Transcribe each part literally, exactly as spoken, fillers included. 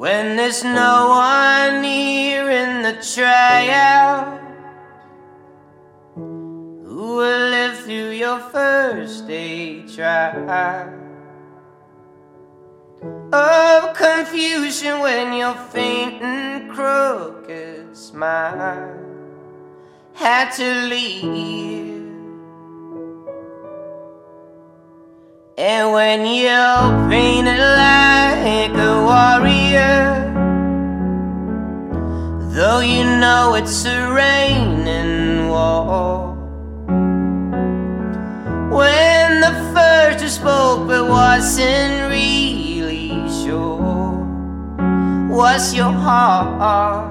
when there's no one near in the trail who will live through your first day trial of confusion when your faint and crooked smile had to leave. And when you're painted like a warrior, though you know it's a raining war, when the first you spoke but wasn't really sure, was your heart?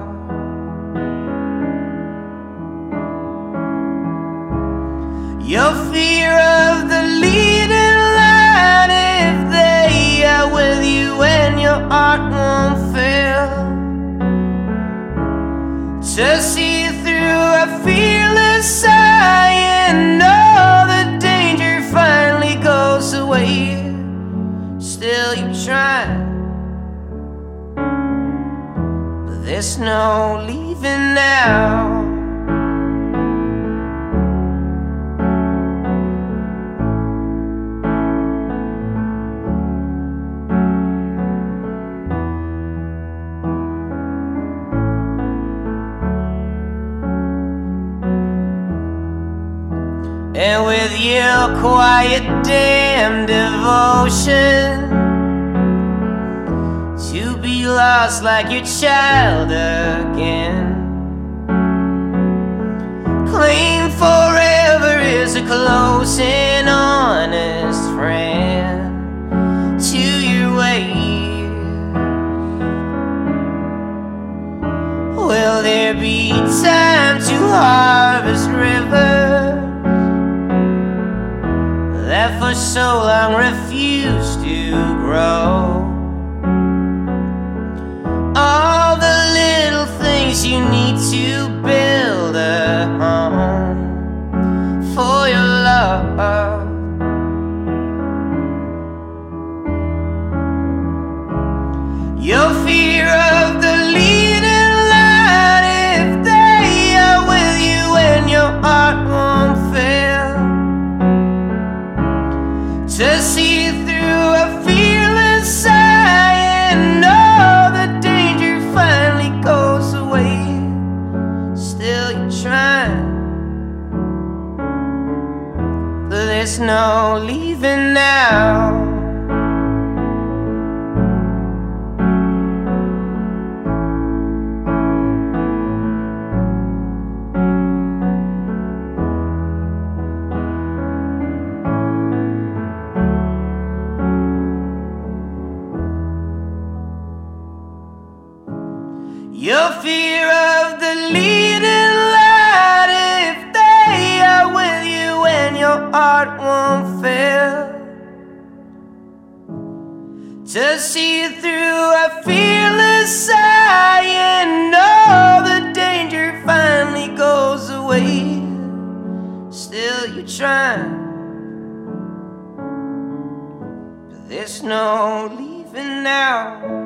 Your fear of the leading line, if they are with you when your heart won't fail, to see through a fearless eye and know the danger finally goes away. Still you try, but there's no leaving now. And with your quiet damn devotion to be lost like your child again, claim forever is a close and honest friend to your ways. Will there be time to harvest rivers that for so long refused to grow? All the little things you need to build a home for your love. Your fear of the leading line, if they are with you when your heart won't fail, to see through a fearless eye and know the danger finally goes away. Still you're trying, but there's no leaving now. Your fear of the leading light, if they are with you when your heart won't fail, to see through a fearless eye and know the danger finally goes away. Still you're trying, but there's no leaving now.